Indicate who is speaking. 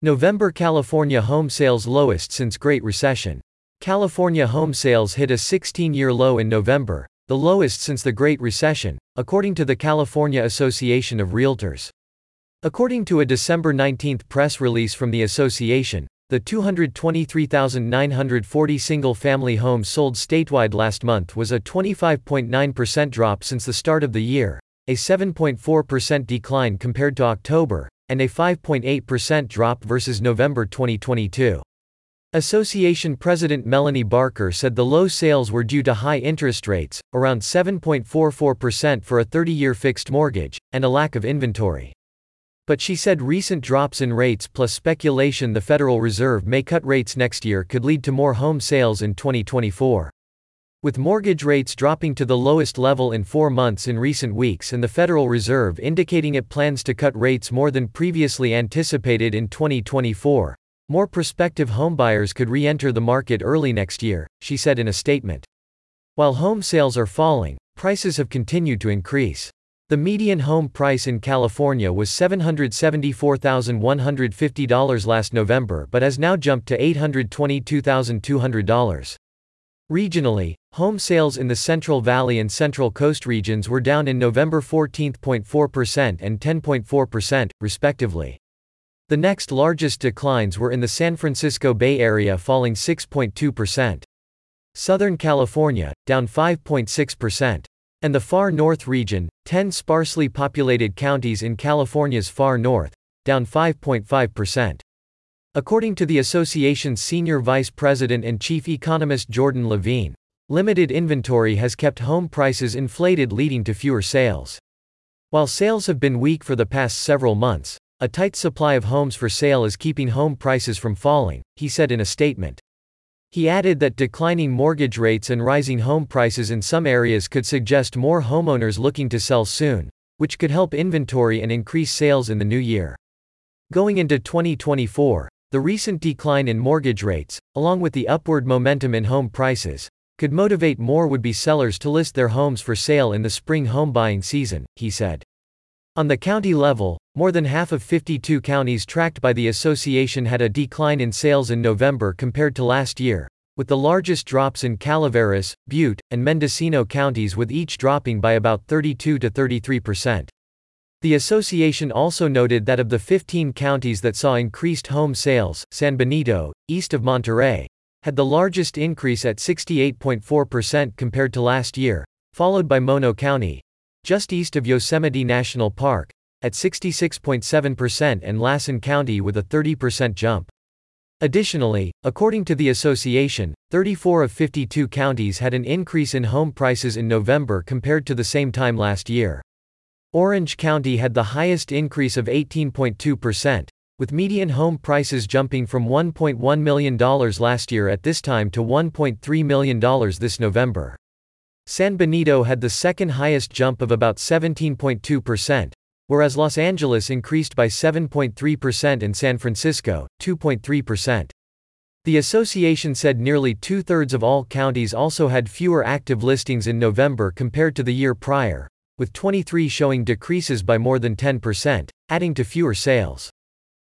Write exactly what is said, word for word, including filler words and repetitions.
Speaker 1: November California home sales lowest since Great Recession. California home sales hit a sixteen-year low in November, the lowest since the Great Recession, according to the California Association of Realtors. According to a December nineteenth press release from the association, the two hundred twenty-three thousand nine hundred forty single-family homes sold statewide last month was a twenty-five point nine percent drop since the start of the year, a seven point four percent decline compared to October, and a five point eight percent drop versus November twenty twenty-two. Association President Melanie Barker said the low sales were due to high interest rates, around seven point four four percent for a thirty-year fixed mortgage, and a lack of inventory. But she said recent drops in rates plus speculation the Federal Reserve may cut rates next year could lead to more home sales in twenty twenty-four. With mortgage rates dropping to the lowest level in four months in recent weeks and the Federal Reserve indicating it plans to cut rates more than previously anticipated in twenty twenty-four, more prospective homebuyers could re-enter the market early next year, she said in a statement. While home sales are falling, prices have continued to increase. The median home price in California was seven hundred seventy-four thousand one hundred fifty dollars last November but has now jumped to eight hundred twenty-two thousand two hundred dollars. Regionally, home sales in the Central Valley and Central Coast regions were down in November fourteen point four percent and ten point four percent, respectively. The next largest declines were in the San Francisco Bay Area, falling six point two percent. Southern California, down five point six percent. And the Far North region, ten sparsely populated counties in California's far north, down five point five percent. According to the association's senior vice president and chief economist Jordan Levine, limited inventory has kept home prices inflated, leading to fewer sales. While sales have been weak for the past several months, a tight supply of homes for sale is keeping home prices from falling, he said in a statement. He added that declining mortgage rates and rising home prices in some areas could suggest more homeowners looking to sell soon, which could help inventory and increase sales in the new year. Going into twenty twenty-four, the recent decline in mortgage rates, along with the upward momentum in home prices, could motivate more would-be sellers to list their homes for sale in the spring home buying season, he said. On the county level, more than half of fifty-two counties tracked by the association had a decline in sales in November compared to last year, with the largest drops in Calaveras, Butte, and Mendocino counties, with each dropping by about thirty-two to thirty-three percent. The association also noted that of the fifteen counties that saw increased home sales, San Benito, east of Monterey, had the largest increase at sixty-eight point four percent compared to last year, followed by Mono County, just east of Yosemite National Park, at sixty-six point seven percent, and Lassen County with a thirty percent jump. Additionally, according to the association, thirty-four of fifty-two counties had an increase in home prices in November compared to the same time last year. Orange County had the highest increase of eighteen point two percent, with median home prices jumping from one point one million dollars last year at this time to one point three million dollars this November. San Benito had the second highest jump of about seventeen point two percent, whereas Los Angeles increased by seven point three percent and San Francisco, two point three percent. The association said nearly two-thirds of all counties also had fewer active listings in November compared to the year prior, with twenty-three showing decreases by more than ten percent, adding to fewer sales.